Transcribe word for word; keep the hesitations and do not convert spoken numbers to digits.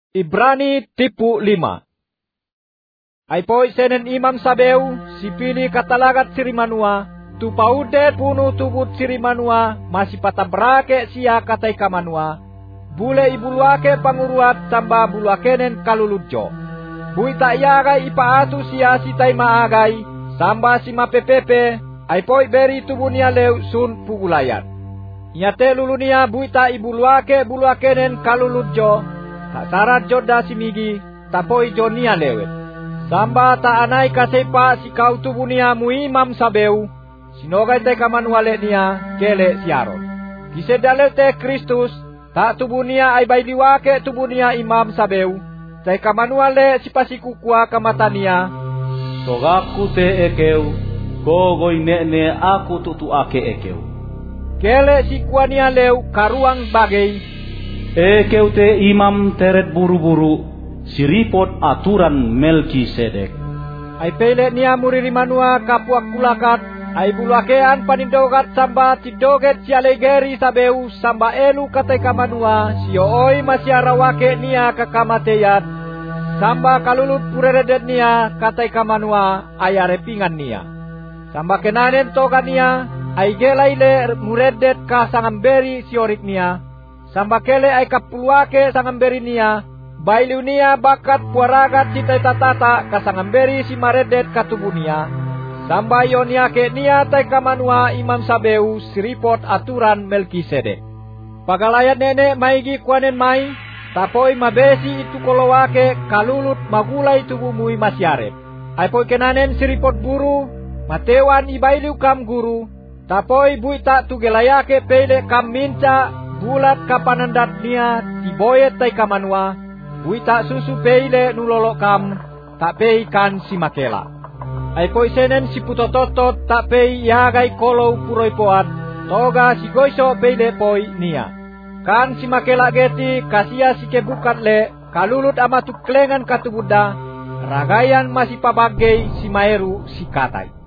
Ibrani tipu lima. Ay po senen imam sabeu, sipili katalagat sirimanua, tupaude puno tubut sirimanua, masih patabrake siya katay kamanua, bule ibuluake panguruat samba buluakenen kaluludjo. Buita iyagay ipaatu siya sitay maagay, samba si mapepepe, ay po beri tubu niya lew sun pugulayat. Inyate lulu niya buita ibuluake buluakenen kaluludjo, tak sarat joda simigi, tapoi jonia lewet. Samba ta anay kasepa si kau tubu niya muimam sabeu, sinogay te kamanuale niya kele siaron. Kisedale te Kristus, tak tubu niya ay baydiwake tubu niya imam sabeu, te kamanuale si pasikukua kamata niya. Sogaku te ekeu, gogoy ne ne aku tutu ake ekeu. Kele si kuan niya lew karuang bagay. Ekeu te imam teret buru-buru, siripot aturan Melkisedek. Ay pele niya muririmanua kapuak kulakat, ay bulakean panindogat samba tidoget sialegeri sabeu samba elu katay kamanua, siyoy masyarawake niya kakamateyat, samba kalulut pureredet niya katay kamanua ayarepingan niya. Samba kenanen toga niya, ay gelayle muredet ka sangamberi siorik niya, samba kele ay kapuluake sangamberi niya, bailu niya bakat puaragat citay tatata kasangamberi si maredet katubu niya, samba yon yake niya tay kamanua imam sabeu siripot aturan Melkisedek. Pagalayat nene maigi kuanen mai, tapoi mabesi itu kolowake kalulut magulay tubumui masyarep. Ay po kenanen siripot buru, matewan ibailu kam guru, tapoi buita tugelayake pele kam minca, bulat kapanandat niya tiboyet tay kamanua, buita susu peile nulolo kam, tak pei kan si makela. Ay po senen si putototot tak pei yagay kolou puroy poat, toga si goiso peile poi niya. Kan si makela geti kasia si kebukat le, kalulut ama tuklengan katubuda, ragayan masih pabagay si maeru si katay.